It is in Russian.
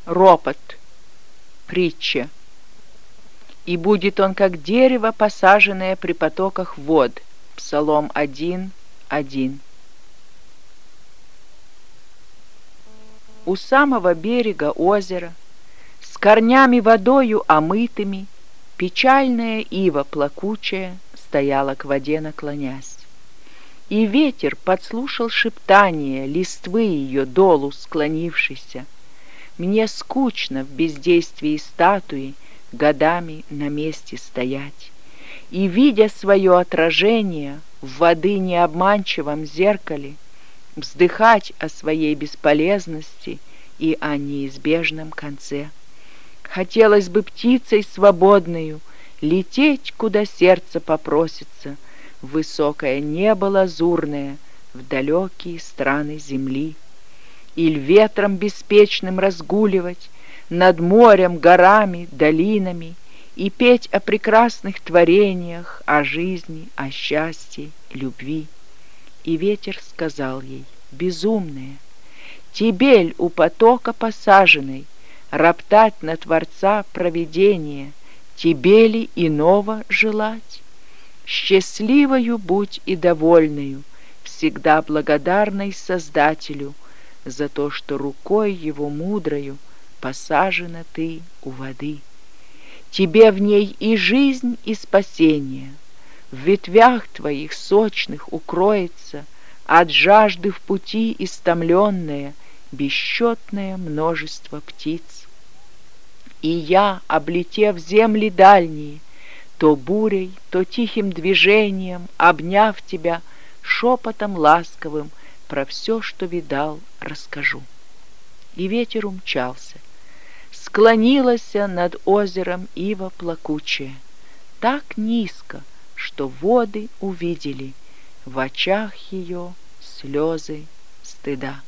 Ропот. Притча. И будет он, как дерево, посаженное при потоках вод. Псалом 1:1. У самого берега озера, с корнями водою омытыми, печальная ива плакучая стояла к воде наклонясь. И ветер подслушал шептание листвы ее долу склонившейся. Мне скучно в бездействии статуи годами на месте стоять. И, видя свое отражение в воды необманчивом зеркале, вздыхать о своей бесполезности и о неизбежном конце. Хотелось бы птицей свободною лететь, куда сердце попросится, в высокое небо лазурное, в далекие страны земли. Иль ветром беспечным разгуливать над морем, горами, долинами и петь о прекрасных творениях, о жизни, о счастье, любви. И ветер сказал ей: безумная, тебе ль у потока посаженной роптать на Творца провидения, тебе ли иного желать? Счастливою будь и довольною, всегда благодарной Создателю за то, что рукой его мудрою посажена ты у воды. Тебе в ней и жизнь, и спасение. В ветвях твоих сочных укроется от жажды в пути истомленное бесчетное множество птиц. И я, облетев земли дальние, то бурей, то тихим движением, обняв тебя, шепотом ласковым про все, что видал, расскажу. И ветер умчался. Склонилась над озером ива плакучая, так низко, что воды увидели в очах ее слезы стыда.